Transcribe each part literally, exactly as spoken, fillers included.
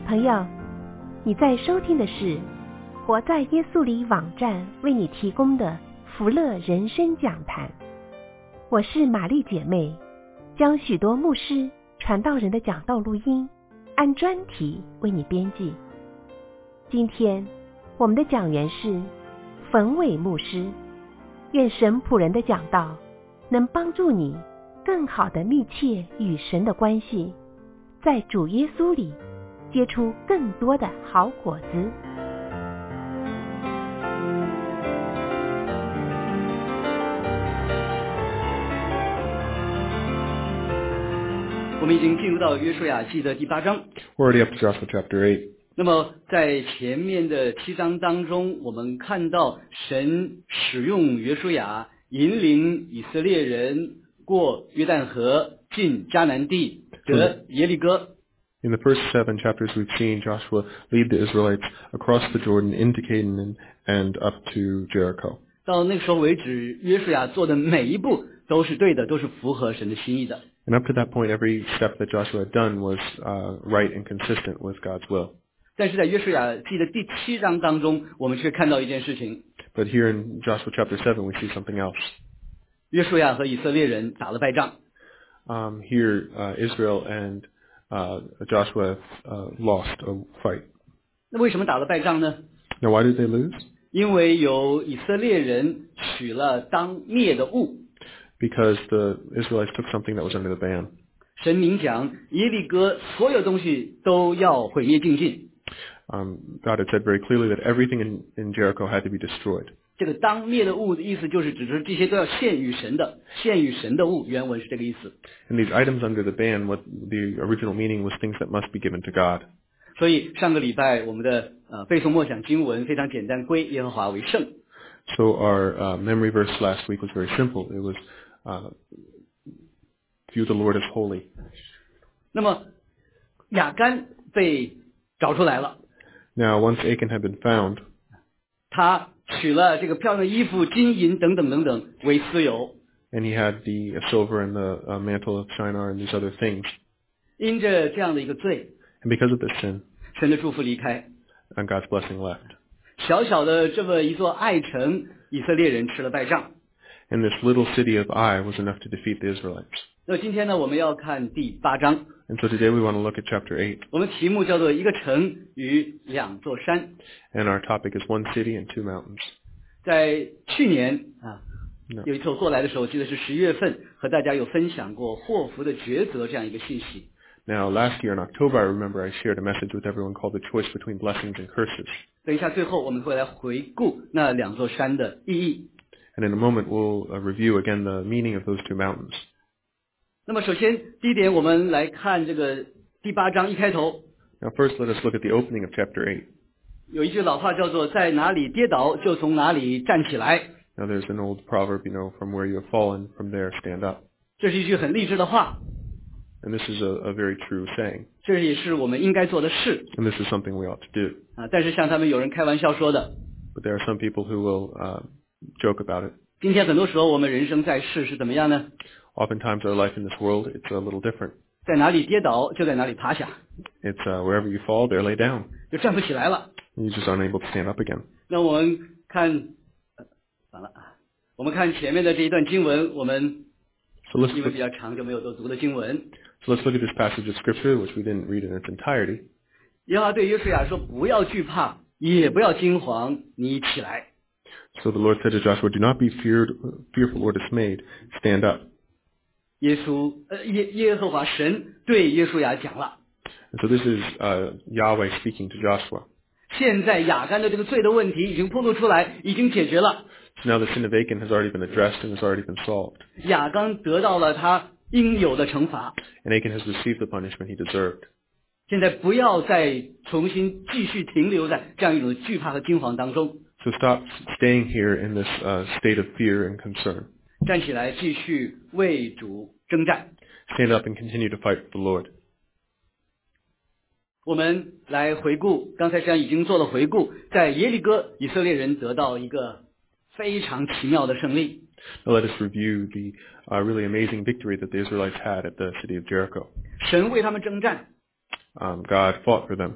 朋友，你在收听的是活在耶稣里网站为你提供的福乐人生讲坛。我是玛丽姐妹，将许多牧师传道人的讲道录音按专题为你编辑。今天我们的讲员是冯伟牧师，愿神仆人的讲道能帮助你更好的密切与神的关系，在主耶稣里结出更多的好果子。 我们已经进入到约书亚记的第八章。 We're already up to Joshua chapter eight. 那么在前面的七章当中，我们看到神使用约书亚引领以色列人过约旦河，进迦南地，得耶利哥。 In the first seven chapters, we've seen Joshua lead the Israelites across the Jordan into Canaan and up to Jericho. 到那个时候为止，约书亚做的每一步都是对的，都是符合神的心意的。 And up to that point, every step that Joshua had done was uh, right and consistent with God's will. 但是在约书亚记的第七章当中，我们却看到一件事情。 But here in Joshua chapter seven, we see something else. 约书亚和以色列人打了败仗。 Um, here, uh, Israel and uh, Joshua uh, lost a fight. 那为什么打了败仗呢？ Now, why did they lose? 因为有以色列人取了当灭的物。 Because the Israelites took something that was under the ban. 神明讲，耶利哥所有东西都要毁灭尽尽。 Um, God had said very clearly that everything in, in Jericho had to be destroyed. 这个当灭的物的意思就是指出这些都要献与神的，献与神的物，原文是这个意思。 And these items under the ban, what the original meaning was things that must be given to God. 所以上个礼拜我们的呃背诵默想经文非常简单，归耶和华为圣。 So our uh, memory verse last week was very simple. It was uh, view the Lord as holy. 那么亚干被找出来了， Now, once Achan had been found, 他取了这个漂亮的衣服、金银等等等等为私有。 and he had the uh, silver and the uh, mantle of Shinar and these other things. 因着这样的一个罪， And because of this sin, 神的祝福离开， and God's blessing left. 小小的这么一座爱城，以色列人吃了败仗。 And this little city of Ai was enough to defeat the Israelites. 那么今天呢，我们要看第八章， And so today we want to look at chapter eight. 我们题目叫做一个城与两座山。 And our topic is one city and two mountains. 在去年啊， No. 有一次我过来的时候，记得是十月份，和大家有分享过祸福的抉择这样一个信息。 Now, last year in October, I remember I shared a message with everyone called The Choice Between Blessings and Curses. 等一下，最后我们会来回顾那两座山的意义。 And in a moment, we'll uh, review again the meaning of those two mountains. 那么首先第一点，我们来看这个第八章一开头， Now, first, let us look at the opening of chapter eight. 有一句老话叫做在哪里跌倒就从哪里站起来， Now, there's an old proverb, you know, from where you have fallen, from there stand up. 这是一句很励志的话， And this is a, a very true saying. 这也是我们应该做的事 And this is something we ought to do. 啊。但是像他们有人开玩笑说的， But there are some people who will uh, joke about it. 今天很多时候我们人生在世是怎么样呢？ Oftentimes, our life in this world, it's a little different. 在哪里跌倒就在哪里趴下， It's uh, wherever you fall, there lay down. 就站不起来了。 You're just unable to stand up again. 那我们看，呃完了啊，我们看前面的这一段经文，我们 So let's 因为 look, 比较长就没有都读的经文。 so let's look at this passage of scripture, which we didn't read in its entirety. 耶和华对约书亚说：“不要惧怕，也不要惊惶，你起来。” So the Lord said to Joshua, "Do not be feared, fearful or dismayed. Stand up." 耶稣，呃，耶耶和华神对约书亚讲了。 And so this is uh, Yahweh speaking to Joshua. 现在亚干的这个罪的问题已经暴露出来，已经解决了。 So now the sin of Achan has already been addressed and has already been solved. 亚干得到了他应有的惩罚。 And Achan has received the punishment he deserved. 现在不要再重新继续停留在这样一种惧怕和惊惶当中， So stop staying here in this uh, state of fear and concern. 站起来继续为主征战。 Stand up and continue to fight for the Lord. 我们来回顾，刚才实际上已经做了回顾，在耶利哥，以色列人得到一个非常奇妙的胜利。 Now let us review the uh, really amazing victory that the Israelites had at the city of Jericho. 神为他们征战， Um, God fought for them.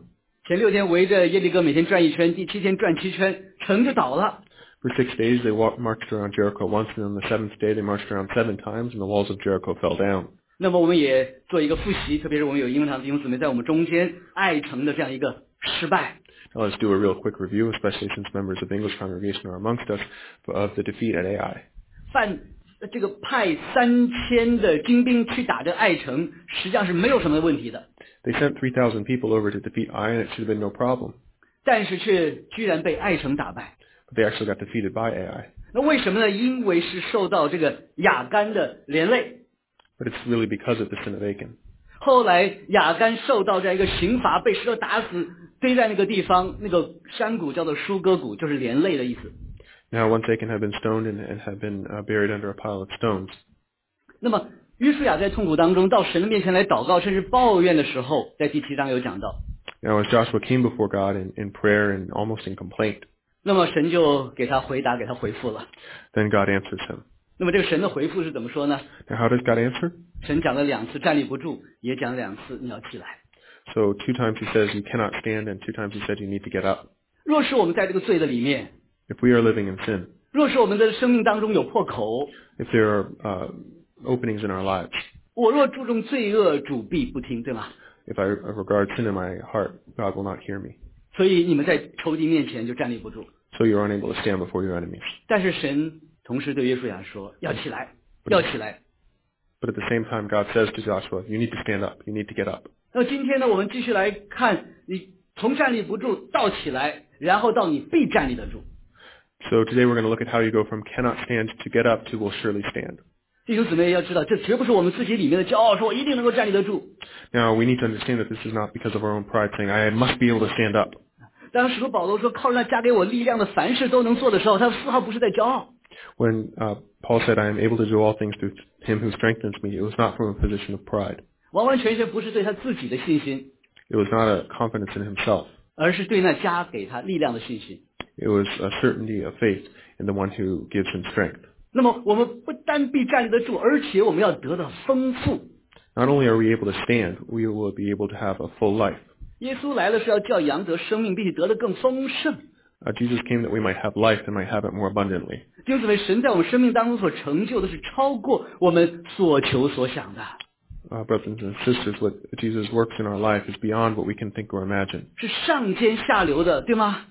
前六天围着耶利哥每天转一圈，第七天转七圈，城就倒了。 For six days they walked, marched around Jericho once, and on the seventh day they marched around seven times, and the walls of Jericho fell down. 那么我们也做一个复习，特别是我们有英文堂弟兄姊妹在我们中间，爱城的这样一个失败。 Now let's do a real quick review, especially since members of the English congregation are amongst us, of the defeat at Ai. 犯这个派三千的精兵去打这爱城，实际上是没有什么问题的。 They sent three thousand people over to defeat Ai, and it should have been no problem. 但是却居然被爱城打败。 But they actually got defeated by Ai. 那为什么呢？因为是受到这个亚干的连累。 But it's really because of the sin of Achan. 后来亚干受到这样一个刑罚，被石头打死，堆在那个地方，那个山谷叫做舒歌谷，就是连累的意思。 Now once Achan had been stoned and, and had been uh, buried under a pile of stones. 那么约书亚在痛苦当中到神的面前来祷告，甚至抱怨的时候，在第七章有讲到。 Now as Joshua came before God in, in prayer and almost in complaint. 那么神就给他回答，给他回复了。 Then God answers him. 那么这个神的回复是怎么说呢？ Now how does God answer? 神讲了两次站立不住，也讲了两次你要起来。 So two times he says you cannot stand, and two times he said you need to get up. 若是我们在这个罪的里面， If we are living in sin, 若是我们的生命当中有破口， if there are uh, openings in our lives, 我若注重罪恶，主必不听，对吗？ if I regard sin in my heart, God will not hear me. 所以你们在仇敌面前就站立不住。 So you're unable to stand before your enemies. 但是神同时对约书亚说：“要起来，要起来。” But at the same time, God says to Joshua, you need to stand up, you need to get up. 那么今天呢，我们继续来看你从站立不住到起来，然后到你必站立得住。 So today we're going to look at how you go from cannot stand to get up to will surely stand. 弟兄姊妹要知道，这绝不是我们自己里面的骄傲，说我一定能够站立得住。 Now we need to understand that this is not because of our own pride saying, I must be able to stand up. 当使徒保罗说靠着那加给我力量的凡事都能做的时候，他丝毫不是在骄傲。 When uh, Paul said, I am able to do all things through him who strengthens me, it was not from a position of pride. 完完全全不是对他自己的信心， It was not a confidence in himself. 而是对那加给他力量的信心。 It was a certainty of faith in the one who gives him strength. 那么我们不单必站立得住，而且我们要得到丰富。 Not only are we able to stand, we will be able to have a full life. 耶稣来了是要叫羊得生命，并且得得更丰盛。 Uh, Jesus came that we might have life and might have it more abundantly. 弟兄姊妹，神在我们生命当中所成就的是超过我们所求所想的。 Uh, brothers and sisters, what Jesus works in our life is beyond what we can think or imagine. 是上尖下流的，对吗？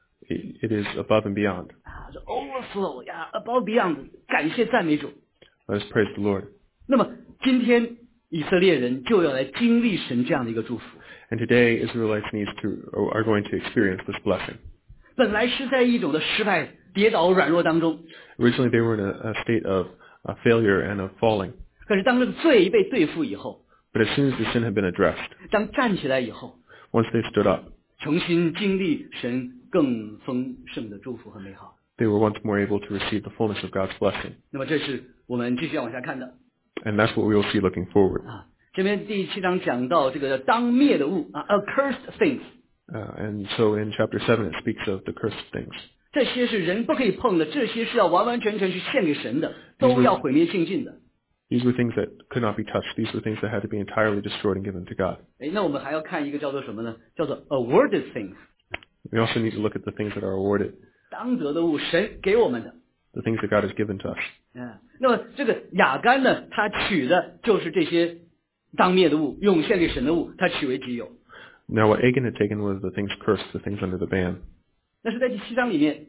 It, it is above and beyond. 啊，是 overflow 呀 ，above beyond， 感谢赞美主。 Let us praise the Lord. 那么今天以色列人就要来经历神这样的一个祝福。 And today Israelites needs to, are going to experience this blessing. 本来是在一种的失败、跌倒、软弱当中， Originally they were in a, a state of uh, failure and of falling. 可是当这个罪被对付以后， But as soon as the sin had been addressed, 当站起来以后， once they stood up, 重新经历神更丰盛的祝福和美好。 they were once more able to receive the fullness of God's blessing. 那么这是我们继续要往下看的 And that's what we will see looking forward. 啊。这边第七章讲到这个当灭的物啊 ，accursed things， Uh, and so in chapter seven it speaks of the cursed things. 这些是人不可以碰的，这些是要完完全全去献给神的，都要毁灭尽尽的。 These were things that could not be touched. These were things that had to be entirely destroyed and given to God. 哎，那我们还要看一个叫做什么呢？叫做 awarded things， We also need to look at the things that are awarded, 当得的物，神给我们的。 the things that God has given to us. 嗯，那么这个雅干呢，他取的就是这些当灭的物，涌献给神的物，他取为己有。 Now what Achan had taken was the things cursed, the things under the ban. 那是在第七章里面，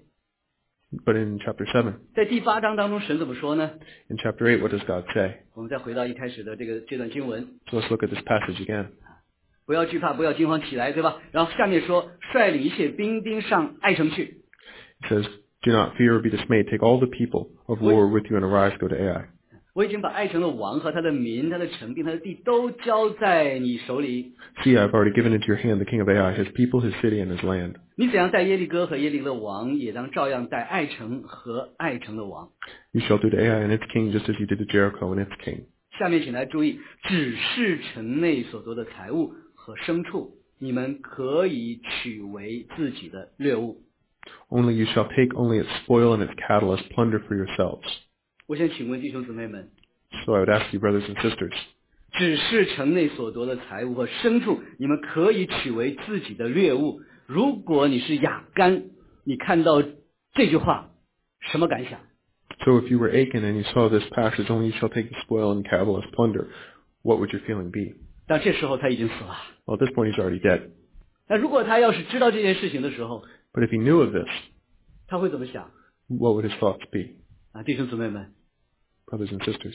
But in chapter seven, 在第八章当中，神怎么说呢？ in chapter eight, what does God say? 我们再回到一开始的这个这段经文， So let's look at this passage again. 不要惧怕，不要惊慌起来，对吧？然后下面说，率领一切兵丁上爱城去。 It says, do not fear or be dismayed. Take all the people of war with you and arise, go to Ai. 我已经把爱城的王和他的民、他的城并他的地都交在你手里。 See, I've already given into your hand the king of Ai, his people, his city, and his land. 你怎样待耶利哥和耶利哥的王，也当照样待爱城和爱城的王。 You shall do to Ai and its king just as you did to Jericho and its king. 下面请来注意，只是城内所得的财物和牲畜，你们可以取为自己的掠物。 Only you shall take only its spoil and its cattle as plunder for yourselves. 我想请问弟兄姊妹们， So I would ask you, brothers and sisters, 只是城内所得的财物和牲畜，你们可以取为自己的掠物。如果你是亚干，你看到这句话，什么感想？ So if you were Achan and you saw this passage, only you shall take the spoil and cattle as plunder, what would your feeling be? 但这时候他已经死了。 Well, at this point, he's already dead. 那如果他要是知道这件事情的时候， But if he knew of this, 他会怎么想？ what would his thoughts be? 啊，弟兄姊妹们， Brothers and sisters,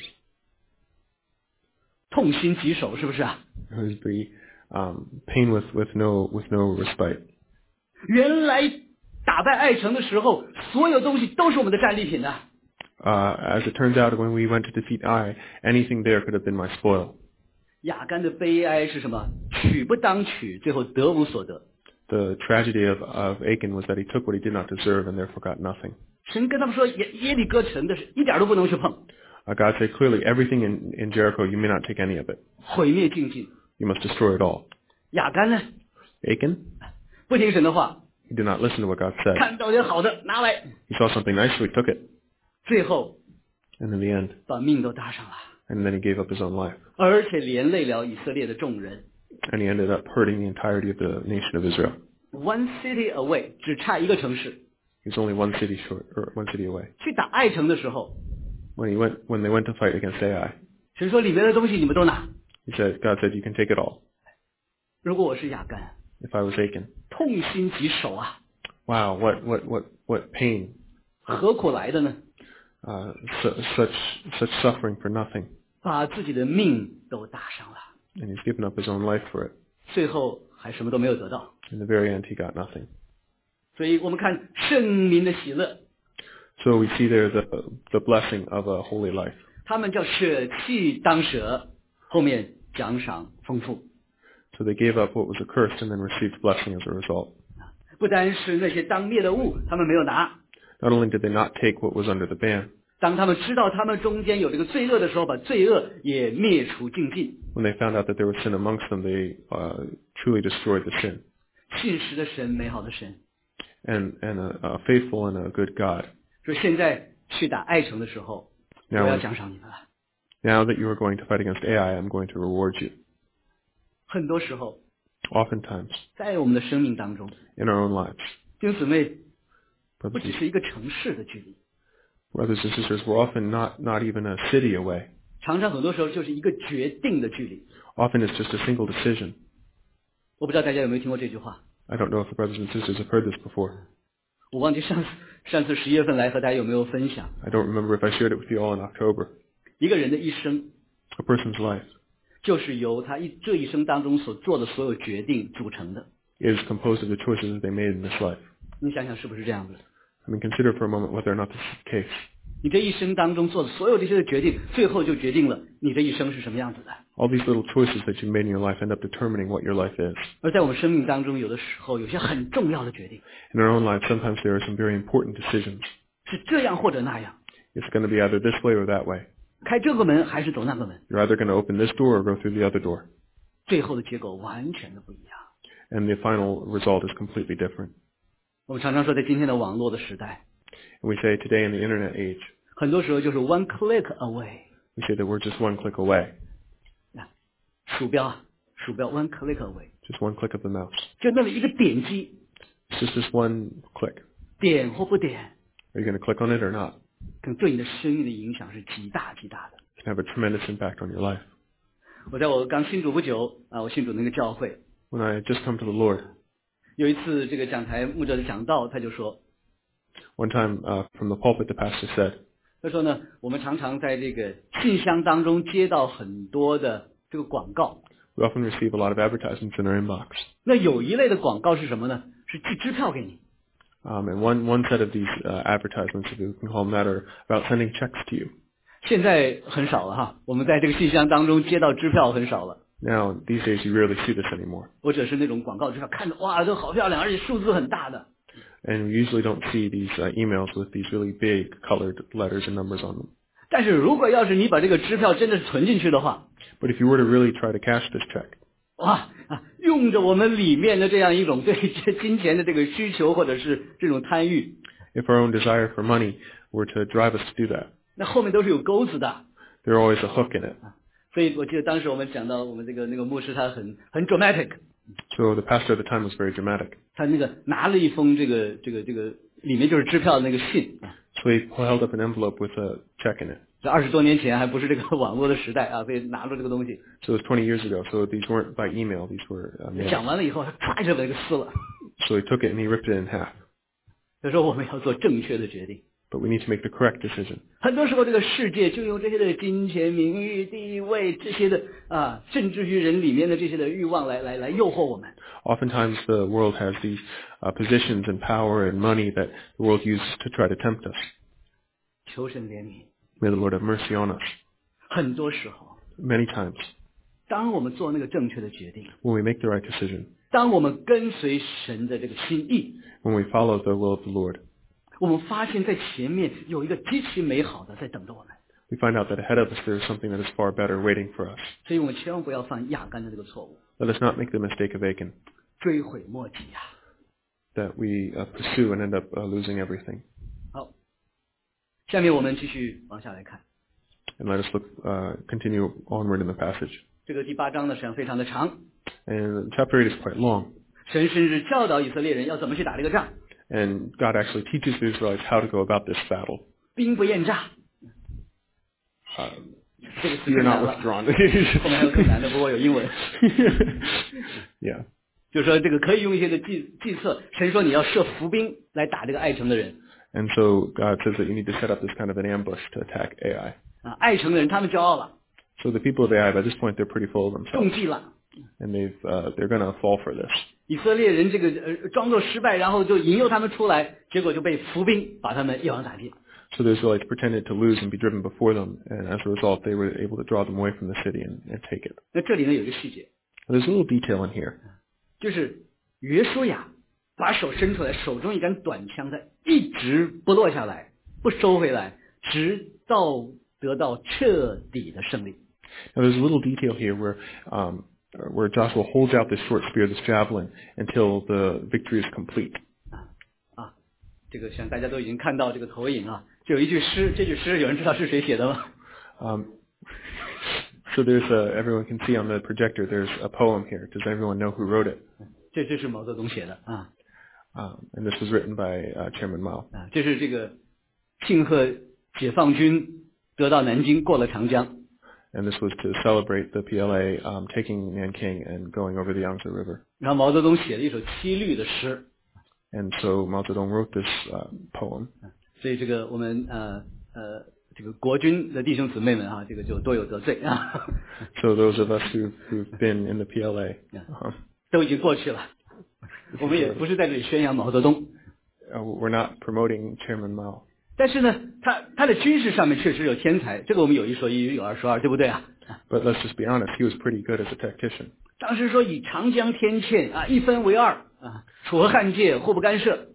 痛心疾首，是不是啊？ it would be um, pain with, with, no, with no respite. 原来打败爱城的时候，所有东西都是我们的战利品的。 Uh, as it turns out, when we went to defeat Ai, anything there could have been my spoil. 亚干的悲哀是什么？取不当取，最后得无所得。 The tragedy of, of Achan was that he took what he did not deserve and therefore got nothing. 神跟他们说，耶耶利哥城的是一点都不能去碰， Uh, God said clearly, everything in, in Jericho, you may not take any of it. 毁灭尽尽。 You must destroy it all. 亚干呢， Achan, 不听神的话， he did not listen to what God said. 看到点好的拿来， He saw something nice, so he took it. 最后 And in the end, 把命都搭上了， and then he gave up his own life. 而且连累了以色列的众人。 And he ended up hurting the entirety of the nation of Israel. One city away， 只差一个城市。 He was only one city short, or one city away. 去打爱城的时候， When he went, when they went to fight against Ai, 神说里面的东西你们都拿。 he said, God said, you can take it all. 如果我是亚干， If I was Achan, 痛心疾首啊， wow, what, what, what, what pain, 何苦来的呢？ uh, su- such, such suffering for nothing. 把自己的命都搭上了， And he's given up his own life for it. 最后还什么都没有得到。 In the very end, he got nothing. 所以我们看圣民的喜乐， So we see there the, the blessing of a holy life. 他们叫舍弃当舍，后面奖赏丰富。 So they gave up what was accursed and then received blessing as a result. 不单是那些当灭的物，他们没有拿。 Not only did they not take what was under the ban, 当他们知道他们中间有这个罪恶的时候，把罪恶也灭除尽尽。 when they found out that there was sin amongst them, they uh, truly destroyed the sin. 信实的神，美好的神， And, and a, a faithful and a good God. 说现在去打爱城的时候，我 Now, 要奖赏你们了。 now that you are going to fight against Ai, I'm going to reward you. 很多时候， Oftentimes, 在我们的生命当中， in our own lives, 弟兄姊妹，不 brothers 只 and, 是一个城市的距离， brothers and sisters, we're often not, not even a city away. 常常很多时候就是一个决定的距离。 Often it's just a single decision. 我不知道大家有没有听过这句话， I don't know if the brothers and sisters have heard this before. 我忘记上次上次十月份来和大家有没有分享。 I don't remember if I shared it with you all in October. 一个人的一生， A person's life 就是由他一这一生当中所做的所有决定组成的。 is composed of the choices that they made in this life. 你想想是不是这样的？ I mean, consider for a moment whether or not this is the case. 你这一生当中做的所有这些的决定，最后就决定了你这一生是什么样子的。 All these little choices that you made in your life end up determining what your life is. 而在我们生命当中，有的时候有些很重要的决定， In our own lives, sometimes there are some very important decisions. 是这样或者那样， It's going to be either this way or that way. 开这个门还是走那个门， You're either going to open this door or go through the other door. 最后的结果完全的不一样。 And the final result is completely different. 我们常常说，在今天的网络的时代， And we say today in the internet age, 很多时候就是 one click away， we say that we're just one click away. 啊，鼠标啊，鼠标 one click away， Just one click of the mouse. 就那么一个点击， It's just this one click. 点或不点， Are you going to click on it or not? 可能对你的生命的影响是极大极大的。 It can have a tremendous impact on your life. 我在我刚信主不久啊，我信主那个教会， When I had just come to the Lord, 有一次这个讲台牧者的讲道，他就说， one time uh, from the pulpit, the pastor said, 他说呢，我们常常在这个信箱当中接到很多的这个广告， we often receive a lot of advertisements in our inbox. 那有一类的广告是什么呢？是寄支票给你。 Um, and one, one set of these uh, advertisements, if you can call them that, are about sending checks to you. 现在很少了哈，我们在这个信箱当中接到支票很少了。 Now, these days, you rarely see this anymore. 或者是那种广告支票，看着哇，都好漂亮，而且数字很大的。 And we usually don't see these uh, emails with these really big colored letters and numbers on them. 但是如果要是你把这个支票真的是存进去的话， But if you were to really try to cash this check, 哇啊，用着我们里面的这样一种对这金钱的这个需求或者是这种贪欲， if our own desire for money were to drive us to do that, 那后面都是有钩子的， there's always a hook in it. 所以我记得当时我们讲到我们这个那个牧师他很很 dramatic， So the pastor at the time was very dramatic. 他那个拿了一封这个这个这个里面就是支票的那个信啊， So he held up an envelope with a check in it. 这二十多年前还不是这个网络的时代啊，所以拿着这个东西 So it was twenty years ago. So these weren't by email. These were uh, 讲 mailed. 完了以后，他唰就把这个撕了。 So he took it and he ripped it in half. 他说我们要做正确的决定。 But we need to make the correct decision. 很多时候，这个世界就用这些的金钱、名誉、地位这些的啊，甚至于人里面的这些的欲望来来来诱惑我们。 Oftentimes the world has these uh, positions and power and money that the world uses to try to tempt us. 求神怜悯。 May the Lord have mercy on us. 很多时候， Many times 当我们做那个正确的决定， when we make the right decision, 当我们跟随神的这个心意， when we follow the will of the Lord, 我们发现在前面有一个极其美好的在等着我们， we find out that ahead of us there is something that is far better waiting for us. 所以我们千万不要犯亚干的这个错误， Let us not make the mistake of Achan, 追悔莫及呀、啊。 that we uh, pursue and end up uh, losing everything. 好，下面我们继续往下来看， And let us look, uh, continue onward in the passage. 这个第八章呢实际上非常的长， And chapter eight is quite long. 神甚至教导以色列人要怎么去打这个仗， And God actually teaches the Israelites how to go about this battle. 兵不厌诈。 Uh, 这个词 you're 更难 not 了， withdrawn. 后面还有更难的，不过有英文。 Yeah. 就是说这个可以用一些的计计策，神说你要设伏兵来打这个爱城的人 And so God says that you need to set up this kind of an ambush to attack Ai. 啊，爱城的人他们骄傲了， So the people of Ai, by this point, they're pretty full of 中 themselves. 计了。 And they've, uh, they're going to fall for this. 以色列人这个呃装作失败，然后就引诱他们出来，结果就被伏兵把他们一网打尽。 So the Israelites pretended to lose and be driven before them. And as a result, they were able to draw them away from the city and, and take it. 那这里呢有一个细节， There's a little detail in here. 就是约书亚把手伸出来，手中一杆短枪，他一直不落下来，不收回来，直到得到彻底的胜利。 Now there's a little detail here where, um, where Joshua holds out this short spear, this javelin, until the victory is complete. 啊，这个像大家都已经看到这个投影啊，就有一句诗，这句诗有人知道是谁写的吗？ Um, so there's a, everyone can see on the projector, there's a poem here. Does everyone know who wrote it? 这这是毛泽东写的啊 Um, and this was written by uh, Chairman Mao. 啊，这是这个庆贺解放军得到南京，过了长江。 And this was to celebrate the P L A um, taking Nanking and going over the Yangtze River. 然后毛泽东写了一首七律的诗， And so Mao Zedong wrote this uh, poem. 所以这个我们呃呃这个国军的弟兄姊妹们啊，这个就多有得罪啊， So those of us who've, who've been in the P L A, uh, 都已经过去了。我们也不是在这里宣扬毛泽东， uh, we're not promoting Chairman Mao. 但是呢，他他的军事上面确实有天才，这个我们有一说一，有二说二，对不对啊？ But let's just be honest, he was pretty good as a tactician. 当时说以长江天堑啊一分为二啊，楚河汉界互不干涉，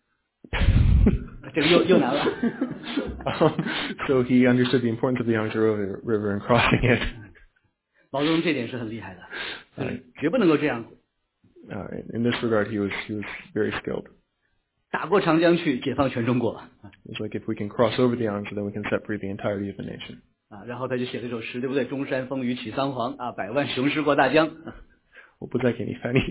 这个又又难了。 um, so he understood the importance of the Yangtze River, river and crossing it. 毛泽东这点是很厉害的，就是绝不能够这样子。 Uh, in this regard, he was he was very skilled. 打过长江去，解放全中国 It's like if we can cross over the Yangtze, then we can set free the entirety of the nation. 啊！然后他就写了一首诗，对不对？中山风雨起桑黄啊，百万雄师过大江。 我不再给你翻译。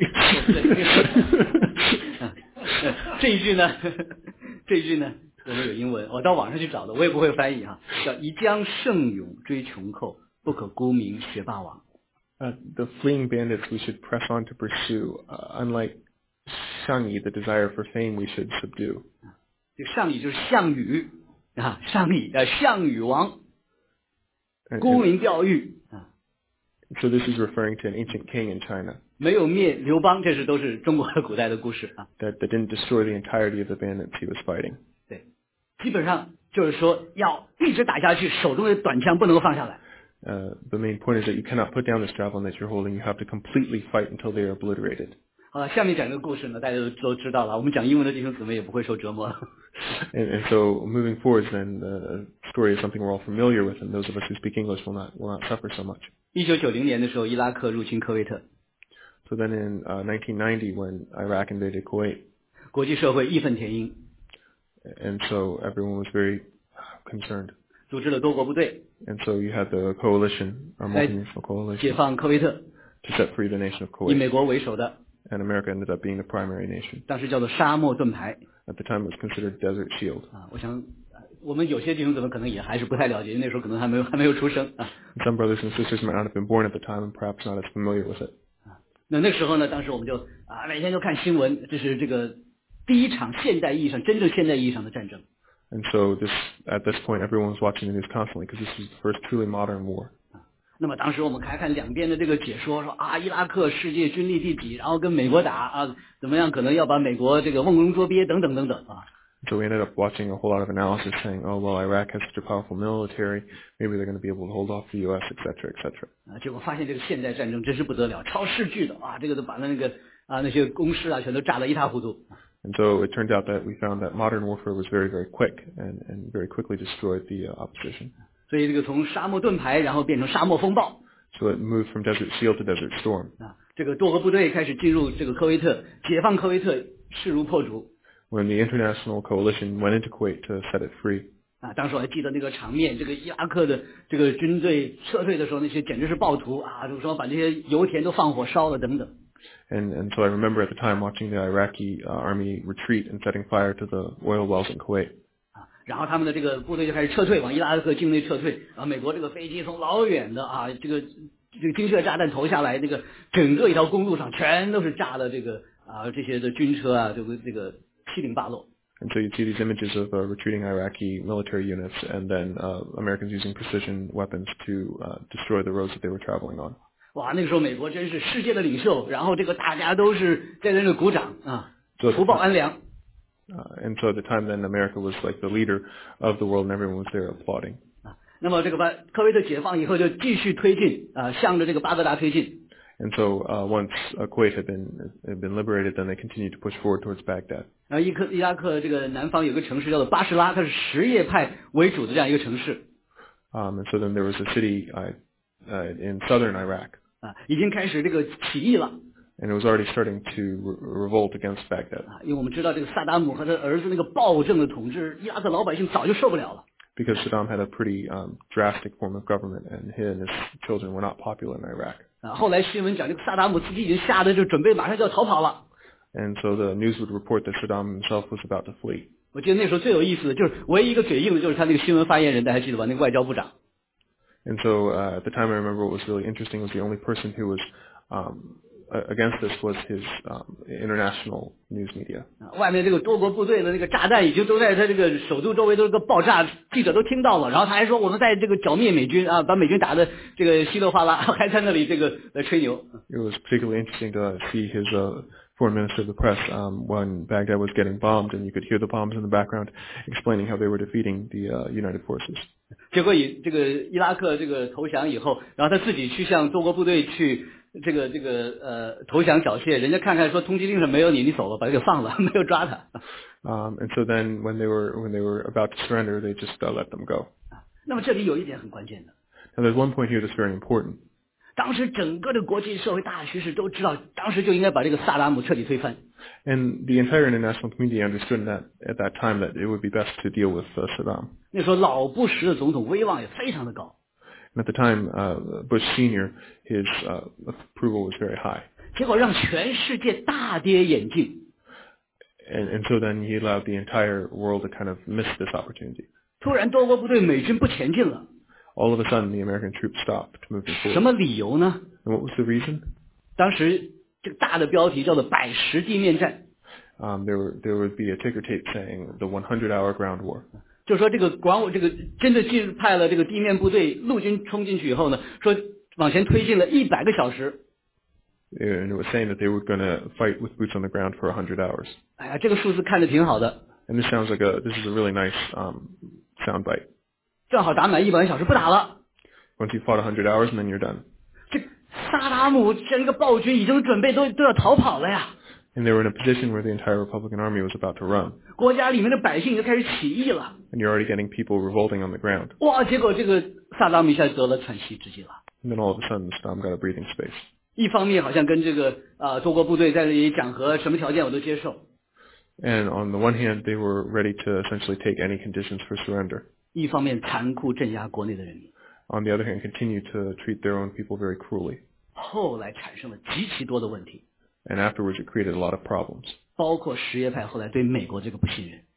这一句呢，这一句呢，我们有英文，我到网上去找的，我也不会翻译哈，叫“宜将胜勇追穷寇，不可沽名学霸王”。 Uh, the fleeing bandits we should press on to pursue. Uh, unlike Shangyi, the desire for fame we should subdue. 这个项羽就是项羽啊，项羽呃项羽王， And- 沽 and 名钓誉啊， so this is referring to an ancient king in China 没有灭刘邦，这是都是中国的古代的故事啊。 that, that didn't destroy the entirety of the bandits he was fighting. 对，基本上就是说要一直打下去，手中的短枪不能够放下来。 Uh, the main point is that you cannot put down this javelin that you're holding. You have to completely fight until they are obliterated. 好了，下面讲这个故事呢，大家都都知道了。我们讲英文的弟兄姊妹也不会受折磨了。 And, and so moving forward, then the story is something we're all familiar with, and those of us who speak English will not will not suffer so much. 一九九零年的时候，伊拉克入侵科威特， So then in uh, nineteen ninety, when Iraq invaded Kuwait, 国际社会义愤填膺， and so everyone was very concerned. 组织了多国部队 And so you had the coalition, or 来 multinational 解 coalition, 放科威特， to set free the nation of 以美 Kuwait. 国为首的， And America ended up being the primary nation. 当时叫做沙漠盾牌 At the time, it was considered Desert Shield. 啊。我想呃我们有些弟兄姊妹可能也还是不太了解，因为那时候可能还没有还没有出生啊。 And some brothers and sisters might not have been born at the time and perhaps not as familiar with it. 那那时候呢，当时我们就啊每天就看新闻，这是这个第一场现代意义上真正现代意义上的战争。 And so this, at this point, everyone was watching the news constantly because this was the first truly modern war. 那么当时我们看看两边的这个解说，说啊伊拉克世界军力第几，然后跟美国打啊怎么样，可能要把美国这个瓮中捉鳖等等等等啊。 So we ended up watching a whole lot of analysis saying, oh, well, Iraq has such a powerful military, maybe they're going to be able to hold off the U S, et cetera, et cetera. 啊，结果发现这个现代战争真是不得了，超视距的啊，这个都把那个啊那些工事啊全都炸得一塌糊涂。 And so it turned out that we found that modern warfare was very, very quick and, and very quickly destroyed the uh, opposition. 所以这个从沙漠盾牌，然后变成沙漠风暴 So it moved from Desert Shield to Desert Storm. 啊，这个多国部队开始进入这个科威特，解放科威特势如破竹 When the international coalition went into Kuwait to set it free. 啊。当时我还记得那个场面，这个伊拉克的这个军队撤退的时候，那些简直是暴徒啊，就是说把这些油田都放火烧了等等。 And, and so I remember at the time watching the Iraqi uh, army retreat and setting fire to the oil wells in Kuwait. 啊，然后他们的这个部队就开始撤退，往伊拉克境内撤退。然后美国这个飞机从老远的啊，这个这个精确炸弹投下来，那个整个一条公路上全都是炸的这个啊这些的军车啊，这个这个七零八落。 And so you'd see these images of uh, retreating Iraqi military units and then uh, Americans using precision weapons to uh, destroy the roads that they were traveling on. 哇，那个时候美国真是世界的领袖，然后这个大家都是在那个鼓掌啊，福报安良。 Uh, and so at the time then America was like the leader of the world and everyone was there applauding. 啊，那么这个把科威特解放以后，就继续推进啊，向着这个巴格达推进。 And so uh, once uh, Kuwait had been had been liberated, then they continued to push forward towards Baghdad. 然后伊克伊拉克这个南方有个城市叫做巴士拉，它是什叶派为主的这样一个城市。 Um, and so then there was a city uh, uh, in southern Iraq. 啊，已经开始这个起义了 And it was already starting to re- revolt against Baghdad. 啊，因为我们知道这个萨达姆和他儿子那个暴政的统治，伊拉克老百姓早就受不了了。 Because Saddam had a pretty um, drastic form of government, and he and his children were not popular in Iraq. 啊，后来新闻讲这个萨达姆自己已经吓得就准备马上就要逃跑了。 And so the news would report that Saddam himself was about to flee. 我记得那时候最有意思的就是唯一一个嘴硬的就是他那个新闻发言人，大家还记得吧？那个外交部长。 And so uh, at the time, I remember what was really interesting was the only person who was um, against this was his um, international news media. 啊，外面这个多国部队的那个炸弹已经都在他这个首都周围都是个爆炸，记者都听到了。然后他还说我们在这个剿灭美军啊，把美军打的这个稀里哗啦，还在那里这个呃吹牛。 It was particularly interesting to see his uh, foreign minister of the press um, when Baghdad was getting bombed, and you could hear the bombs in the background explaining how they were defeating the uh, United forces. 结果以这个伊拉克这个投降以后，然后他自己去向多国部队去这个这个呃投降缴械，人家看看说通缉令上没有你，你走了，把他给放了，没有抓他。 Um, and so then when they were when they were about to surrender, they just uh, let them go. 那么这里有一点很关键的， Now there's one point here that's very important. 当时整个的国际社会大趋势都知道，当时就应该把这个萨达姆彻底推翻。 And the entire international community understood that at that time that it would be best to deal with uh, Saddam. 那时候老布什的总统威望也非常的高， And at the time, uh, Bush Senior, his uh, approval was very high. 结果让全世界大跌眼镜。 And, and so then he allowed the entire world to kind of miss this opportunity. 突然多国部队美军不前进了， All of a sudden, the American troops stopped moving 什 forward. 么理由呢？ And what was the reason? 当时这个大的标题叫做百十地面战， Um, there, were, there would be a ticker tape saying the hundred-hour ground war. 就说这个广这个真的进派了这个地面部队陆军冲进去以后呢，说往前推进了一百个小时。 And it was saying that they were going to fight with boots on the ground for one hundred hours. 哎呀，这个数字看着挺好的， And this sounds like a, this is a really nice um, soundbite. 正好打满一百个小时不打了。 Once you fought one hundred hours and then you're done. 这萨达姆整个暴军已经准备都都要逃跑了呀， And they were in a position where the entire Republican Army was about to run. 国家里面的百姓就开始起义了。 And you're already getting people revolting on the ground. 哇，结果这个萨达姆一下得了喘息之机了。 And then all of a sudden, Saddam got a breathing space. 一方面好像跟这个啊多国部队在这里讲和，什么条件我都接受。 And on the one hand, they were ready to essentially take any conditions for surrender. 一方面残酷镇压国内的人民， On the other hand, continue to treat their own people very cruelly. 后来产生了极其多的问题， And afterwards, it created a lot of problems. 包括什叶派后来对美国这个不信任，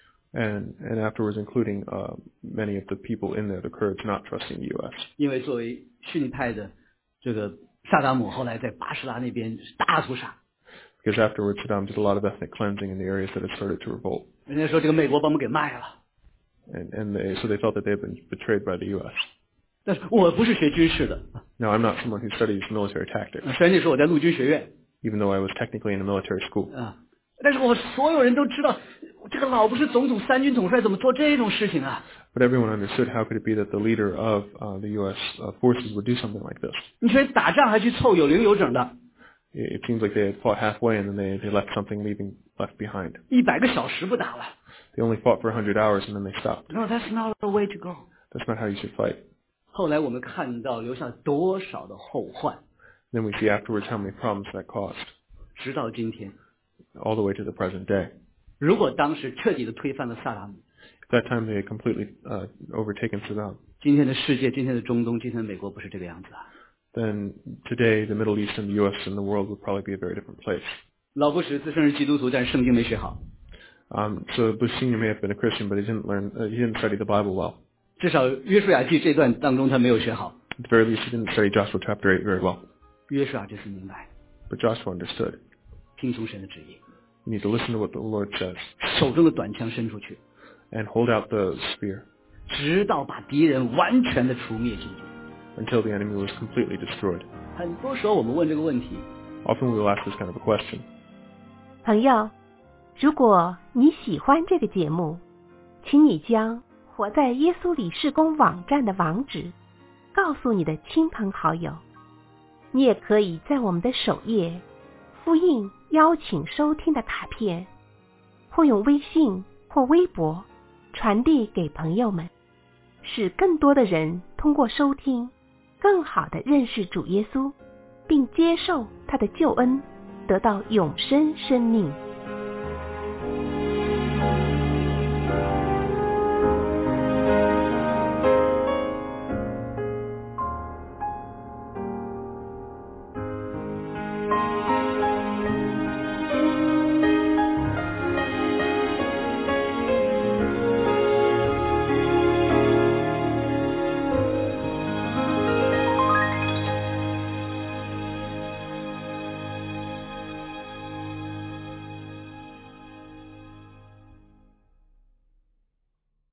And, and afterwards, including uh, many of the people in there, the Kurds not trusting the U S. 因为作为逊尼派的这个萨达姆后来在巴士拉那边大屠杀， Because afterwards, Saddam did a lot of ethnic cleansing in the areas that had started to revolt. 人家说这个美国把我们给卖了， And, and they, so they felt that they had been betrayed by the U S. 但是我不是学军事的， Now, I'm not someone who studies military tactics, 虽然那时候我在陆军学院 even though I was technically in a military school. 啊，但是我所有人都知道，这个老不是总统三军统帅怎么做这种事情啊？ But everyone understood how could it be that the leader of uh, the U S uh, forces would do something like this. 你说打仗还去凑有零有整的， It, it seems like they had fought halfway and then they, they left something leaving left behind. 一百个小时不打了。 They only fought for one hundred hours and then they stopped. No, that's not the way to go. That's not how you should fight. 后来我们看到留下多少的后患， Then we see afterwards how many problems that caused, 直到今天。 all the way to the present day. 如果当时彻底的推翻了萨达姆， At that time they had completely uh, overtaken Saddam. 今天的世界，今天的中东，今天的美国不是这个样子啊。 Then today the Middle East and the U S and the world would probably be a very different place. 老布什自称是基督徒，但是圣经没学好， Um, so Bush Senior may have been a Christian, but he didn't learn, uh, he didn't study the Bible well. 至少约书亚记这段当中他没有学好。 At the very least, he didn't study Joshua chapter eight very well. 约书亚就是明白， But Joshua understood. 听从神的旨意， You need to listen to what the Lord says 手中的短枪伸出去， and hold out the spear 直到把敌人完全的除灭尽尽。 until the enemy was completely destroyed. 很多时候我们问这个问题， Often we will ask this kind of a question. 朋友，如果你喜欢这个节目，请你将活在耶稣里事工网站的网址告诉你的亲朋好友。你也可以在我们的首页复印邀请收听的卡片，或用微信或微博传递给朋友们，使更多的人通过收听更好地认识主耶稣，并接受他的救恩，得到永生生命。